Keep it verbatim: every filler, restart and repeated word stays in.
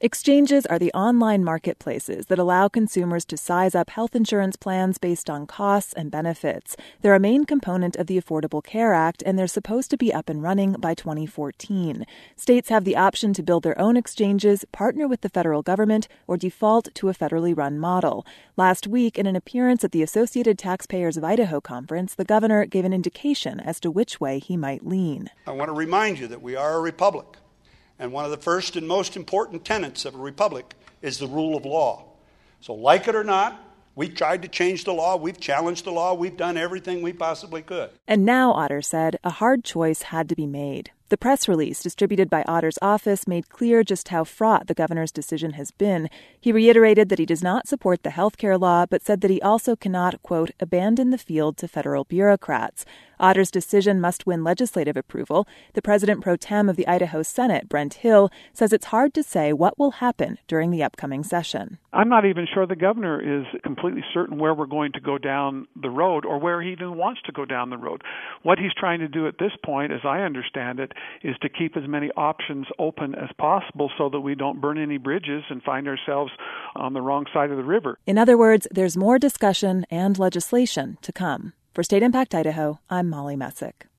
Exchanges are the online marketplaces that allow consumers to size up health insurance plans based on costs and benefits. They're a main component of the Affordable Care Act, and they're supposed to be up and running by twenty fourteen. States have the option to build their own exchanges, partner with the federal government, or default to a federally run model. Last week, in an appearance at the Associated Taxpayers of Idaho conference, the governor gave an indication as to which way he might lean. I want to remind you that we are a republic. And one of the first and most important tenets of a republic is the rule of law. So like it or not, we've tried to change the law, we've challenged the law, we've done everything we possibly could. And now, Otter said, a hard choice had to be made. The press release distributed by Otter's office made clear just how fraught the governor's decision has been. He reiterated that he does not support the health care law, but said that he also cannot, quote, abandon the field to federal bureaucrats. Otter's decision must win legislative approval. The president pro tem of the Idaho Senate, Brent Hill, says it's hard to say what will happen during the upcoming session. I'm not even sure the governor is completely certain where we're going to go down the road or where he even wants to go down the road. What he's trying to do at this point, as I understand it, is to keep as many options open as possible so that we don't burn any bridges and find ourselves on the wrong side of the river. In other words, there's more discussion and legislation to come. For State Impact Idaho, I'm Molly Messick.